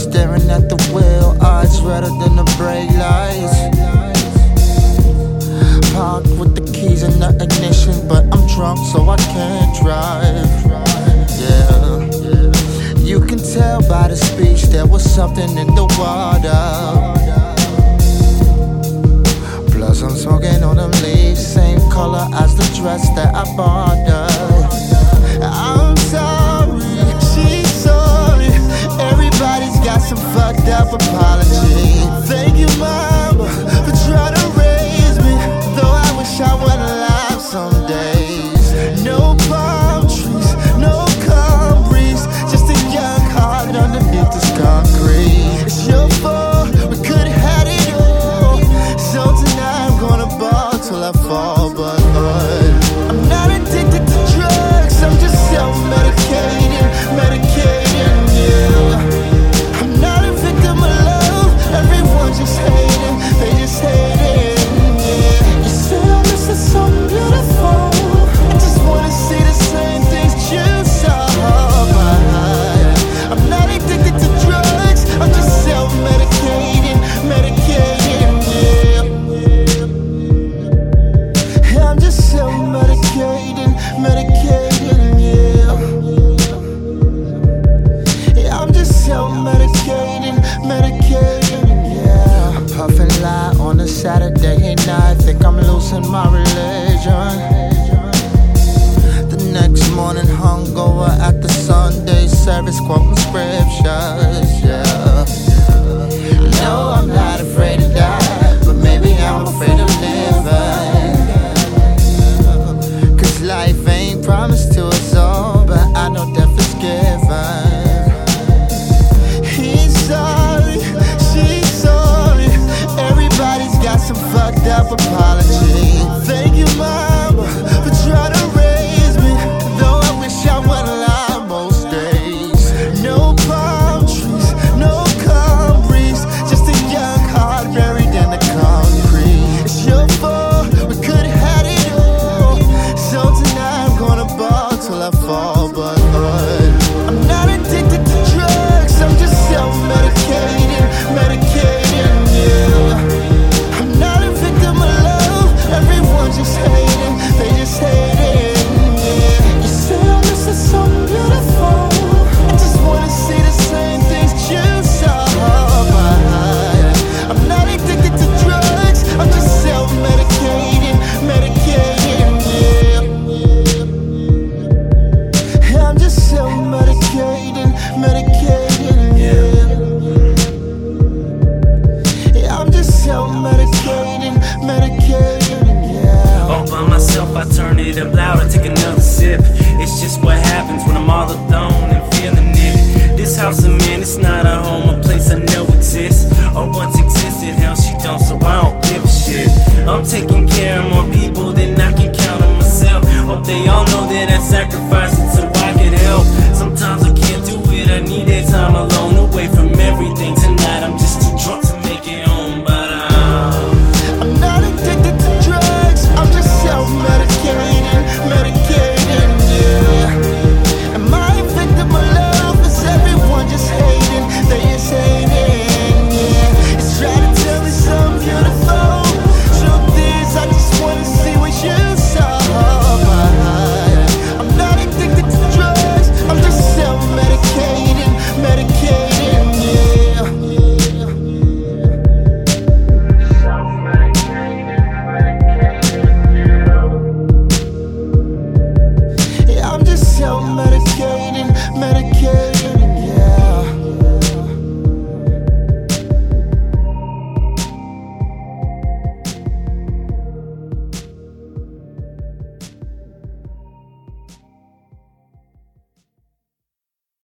Staring at the wheel, eyes redder than the brake lights. Parked with the keys in the ignition, but I'm drunk so I can't drive. Yeah, you can tell by the speech there was something in the water. Plus I'm smoking on them leaves, same color as the dress that I bought her. I'm sorry, she's sorry. Everybody's got some fucked up apology. Thank you, mama, for trying to raise me, though I wish I were alive some days. No palm trees, no calm breeze, just a young heart underneath this concrete. It's your fault, we could've had it all. So tonight I'm gonna ball till I fall, but I'm not addicted to drugs, I'm just self-medicating, medicating, yeah. I'm not a victim of love, everyone just hating, they just hating, yeah. You say I'm missing something beautiful, I just wanna see the same things you saw, but I'm not addicted to drugs, I'm just self-medicating, medicating, yeah. I'm just self-medicating, medicating, yeah. I'm just self-medicating, medicating, yeah. I'm puffing light on a Saturday night, think I'm losing my religion. The next morning hungover at the Sunday service, quoting scriptures, yeah. No, I'm not afraid to die, but maybe I'm afraid of living. Cause life ain't promised to us all, but I know death is given. He's sorry, she's sorry. Everybody's got some fucked up apology. Thank you, mama, for trying to raise me, though I wish I were alive most days. No palm trees, no calm breeze, just a young heart buried in the concrete. It's your fault, we could've had it all. So tonight I'm gonna ball till I fall, but I'm not addicted to drugs, I'm just self-medicating, medicating, yeah. I'm not a victim of love, everyone just hating, they just hating, yeah. You say I'm missing something beautiful, I just wanna see the same things you saw, but I'm not addicted to drugs, I'm just self-medicating, medicating, yeah. I'm just self-medicating, medicating, yeah. I'm just self-medicating, medicating, yeah. All by myself, I turn it up louder, take another sip. It's just what happens when I'm all alone and feeling it. This house of man, it's not a home, a place I know exists, or once existed. Hell, she don't, so I don't give a shit. I'm taking care of more people than I can count on myself. Hope they all know that I sacrifice